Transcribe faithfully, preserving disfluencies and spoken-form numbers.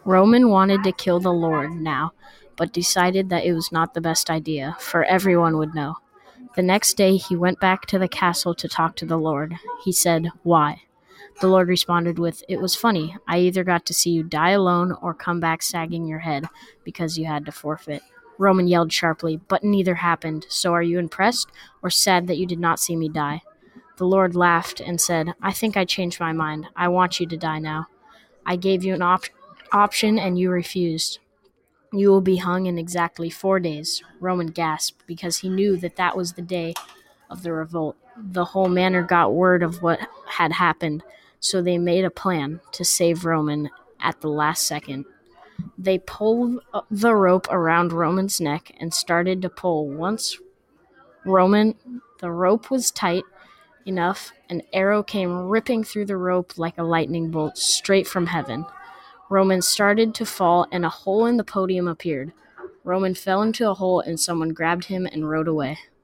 Roman wanted to kill the Lord now, but decided that it was not the best idea, for everyone would know. The next day he went back to the castle to talk to the Lord. He said, "Why?" The Lord responded with, "It was funny. I either got to see you die alone or come back sagging your head because you had to forfeit." Roman yelled sharply, "But neither happened. So are you impressed or sad that you did not see me die?" The Lord laughed and said, "I think I changed my mind. I want you to die now. I gave you an op- option and you refused. You will be hung in exactly four days." Roman gasped because he knew that that was the day of the revolt. The whole manor got word of what had happened, so they made a plan to save Roman at the last second. They pulled the rope around Roman's neck and started to pull. Once Roman, the rope was tight enough, an arrow came ripping through the rope like a lightning bolt straight from heaven. Roman started to fall, and a hole in the podium appeared. Roman fell into a hole, and someone grabbed him and rode away.